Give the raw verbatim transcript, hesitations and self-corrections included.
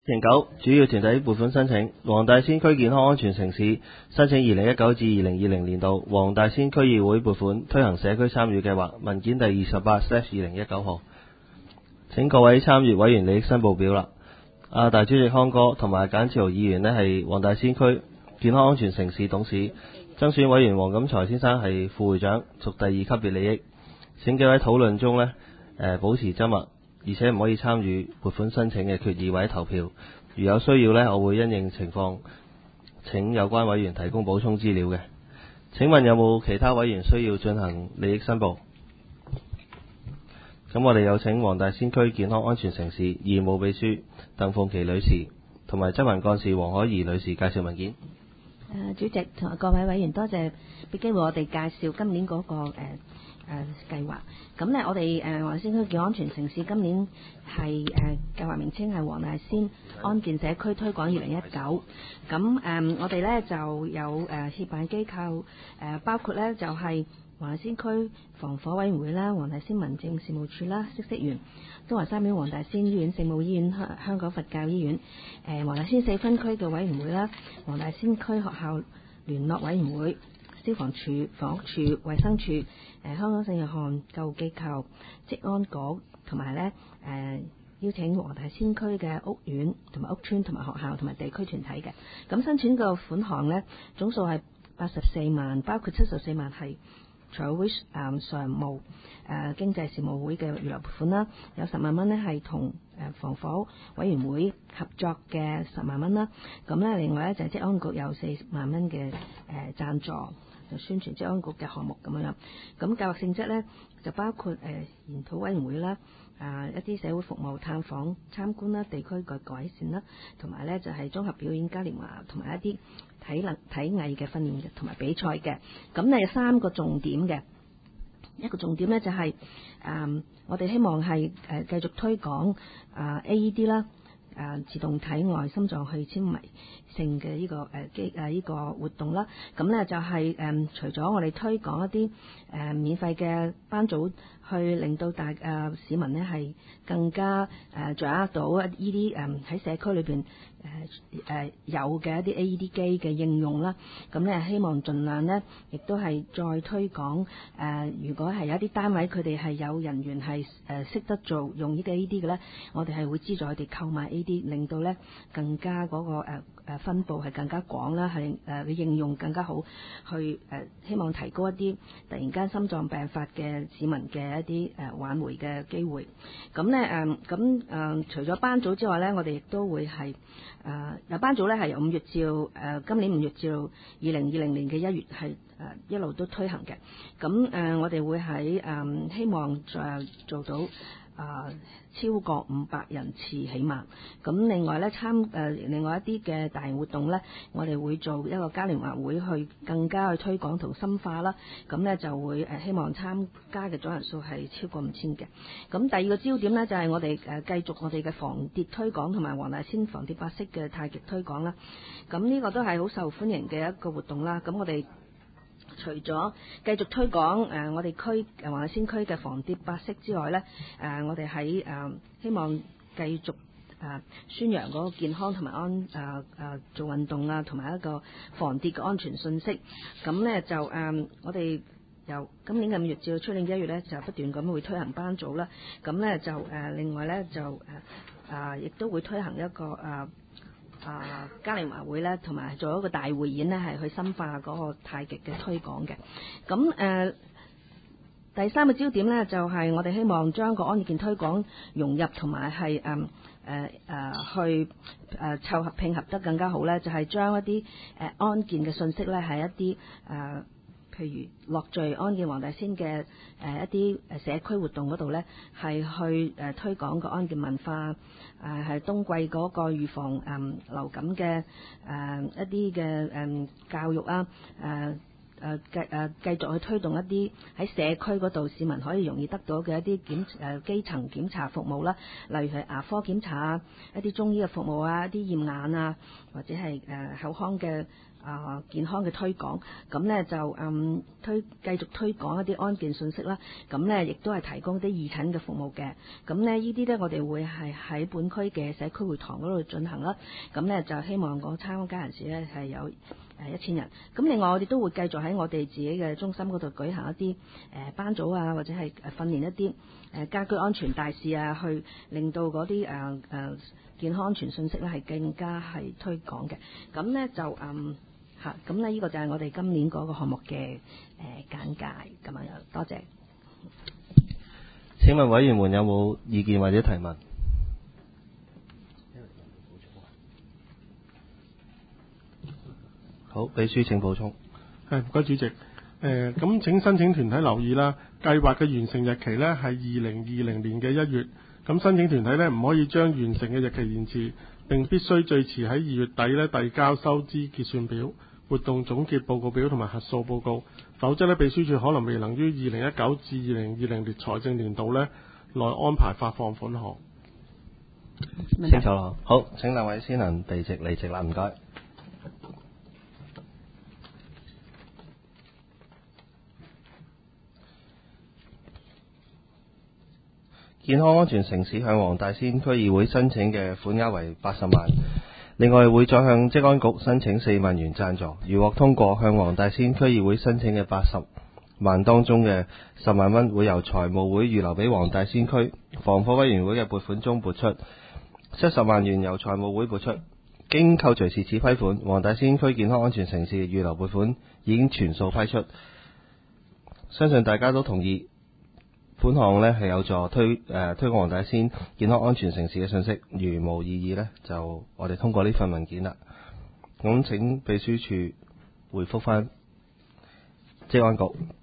零九主要團體撥款申請，黃大仙區健康安全城市申請二零一九至二零二零年度黃大仙區議會撥款推行社區參與計劃，文件第二十八 slash 二零一九號。請各位參與委員利益申報表啦。啊，大主席康哥同埋簡志豪議員呢係黃大仙區健康安全城市董事，爭選委員黃錦財先生係副會長，屬第二級別利益。請幾位討論中呢、呃、保持緘默，而且唔可以參與撥款申請嘅決議或者投票。如有需要呢，我會因應情況請有關委員提供補充資料嘅。請問有冇其他委員需要進行利益申報？咁我哋有請黃大仙區健康安全城市義務秘書鄧鳳琪女士同埋執行幹事黃海怡女士介紹文件。 誒，主席同埋各位委員，多謝俾機會我哋介紹今年嗰、那個誒誒、呃、計劃。咁呢，我哋誒黃大仙區健康安全城市今年係誒、呃、計劃名稱係黃大仙安健社區推廣二零一九。咁誒、呃，我哋呢就有誒協辦機構誒、呃，包括呢就係、是、黃大仙區防火委員會啦、黃大仙民政事務處啦、嗇色園、東華三院黃大仙醫院、聖母醫院、香香港佛教醫院、誒、呃、黃大仙四分區嘅委員會啦、黃大仙區學校聯絡委員會、消防處、房屋處、衛生署、誒、呃、香港聖約翰救護機構、職安局，同埋咧誒邀請黃大仙區嘅屋苑同埋屋邨同埋學校同埋地區團體嘅。咁申請個款項咧總數係八十四萬，包括七十四萬係財委會誒常務誒、呃、經濟事務會嘅預留撥款啦，有十萬蚊呢係同誒防火委員會合作嘅十萬蚊啦。咁咧另外咧就係職安局有四萬蚊嘅誒贊助，就宣傳職安局嘅項目咁樣樣。咁計劃性質咧就包括誒、呃、研討委員會啦，啊一啲社會服務探訪參觀啦，地區嘅改善啦，同埋咧就係、是、綜合表演嘉年華同埋一啲體能體藝嘅訓練嘅同埋比賽嘅。咁咧有三個重點嘅，一個重點咧就係、是、誒、呃、我哋希望係誒、呃、繼續推廣啊、呃、A E D 啦。誒、呃、自動體外心臟去纖維性嘅呢、這個誒機誒呢個活動啦，咁咧就係、是、誒、呃、除咗我哋推廣一啲誒、呃、免費嘅班組，去令到大誒、呃、市民呢係更加誒、呃、掌握到呢啲誒喺社區裏邊誒誒有嘅一啲 A E D 機嘅應用啦，咁咧希望盡量呢亦都係再推廣誒、呃，如果係有一啲單位佢哋係有人員係誒識得做用呢個 A E D 嘅咧，我哋係會資助佢哋購買 A E D，令到咧更加嗰、那個誒誒、呃、分佈係更加廣啦，係誒嘅應用更加好，去誒、呃、希望提高一啲突然間心臟病發嘅市民嘅一啲誒、呃、挽回嘅機會。咁咧誒咁誒除咗班組之外咧，我哋亦都會係誒有班組咧係由五月至誒、呃、今年五月至到二零二零年嘅一月係誒、呃、一路都推行嘅。咁誒、呃、我哋會喺誒、呃、希望誒做到。啊、呃，超過五百人次起碼。咁另外咧參誒另外一啲嘅大型活動咧，我哋會做一個嘉年華會，去更加去推廣同深化啦。咁咧就會誒、呃、希望參加嘅總人數係超過五千嘅。咁第二個焦點咧就係、是、我哋誒、呃、繼續我哋嘅防跌推廣同埋黃大仙防跌百式嘅太極推廣啦。咁呢個都係好受歡迎嘅一個活動啦。咁我哋除咗繼續推廣誒、呃、我哋區誒黃大仙區嘅防跌百式之外咧，誒、呃、我哋喺誒希望繼續誒、呃、宣揚嗰個健康同埋安誒誒、呃呃、做運動啊，同埋一個防跌嘅安全信息。咁咧就誒、呃、我哋由今年嘅五月至到出年嘅一月咧，就不斷咁會推行班組啦。咁咧就誒、呃、另外咧就誒啊亦都會推行一個誒。呃啊，嘉年華會咧，同埋做一個大匯演咧，係去深化嗰個太極嘅推廣嘅。咁誒、呃，第三個焦點咧，就係、是、我哋希望將個安健推廣融入同埋係誒誒誒去誒、呃、湊合拼合得更加好咧，就係、是、將一啲誒、呃、安健嘅信息咧，係一啲誒。呃譬如樂聚安健黃大仙嘅誒、呃、一啲誒社區活動嗰度咧，係去誒、呃、推廣個安健文化，誒、呃、係冬季嗰個預防誒、呃、流感嘅誒、呃、一啲嘅誒教育啊，誒、呃、 誒繼誒繼續去推動一啲喺社區嗰度市民可以容易得到嘅一啲檢誒、呃、基層檢查服務啦，例如係牙科檢查啊、一啲中醫嘅服務啊、一啲驗眼啊，或者係誒、呃、口腔嘅啊、呃、健康嘅推廣。咁呢就嗯推繼續推廣一啲安健信息啦。咁呢亦都係提供啲義診嘅服務嘅。咁呢呢啲呢，我哋會係喺本區嘅社區會堂嗰度進行啦。咁呢就希望個參加人士呢係有誒一千人。咁另外我哋都會繼續喺我哋自己嘅中心嗰度舉行一啲誒、呃、班組啊，或者係誒訓練一啲誒、呃、家居安全大使啊，去令到嗰啲誒誒健康安全信息呢係更加係推廣嘅。咁呢就嗯嚇，咁呢呢個就係我哋今年嗰個項目嘅誒、呃、簡介咁樣。多謝。 請問委員們有冇意見或者提問？好，秘書請補充。 係，唔該主席。誒、呃，咁請申請團體留意啦，計劃嘅完成日期呢係二零二零年嘅一月。咁申請團體呢唔可以將完成嘅日期延遲，並必須最遲喺二月底呢遞交收支結算表、活動總結報告表同埋核數報告，否則呢秘書處可能未能於二零一九至二零二零年財政年度呢內安排發放款項。 清楚啦。好，請兩位先能避席離席啦，唔該。健康安全城市向黃大仙區議會申請嘅款額為八十萬，另外會再向職安局申請四萬元贊助，如獲通過，向黃大仙區議會申請嘅八十萬當中嘅十萬蚊會由財務會預留俾黃大仙區防火委員會嘅撥款中撥出，七十萬元由財務會撥出。經扣除是次批款，黃大仙區健康安全城市預留撥款已經全數批出，相信大家都同意。款項呢係有助推誒、呃、推廣黃大仙健康安全城市嘅信息，如無異議呢，就我哋通過呢份文件啦。咁請秘書處回覆返職安局。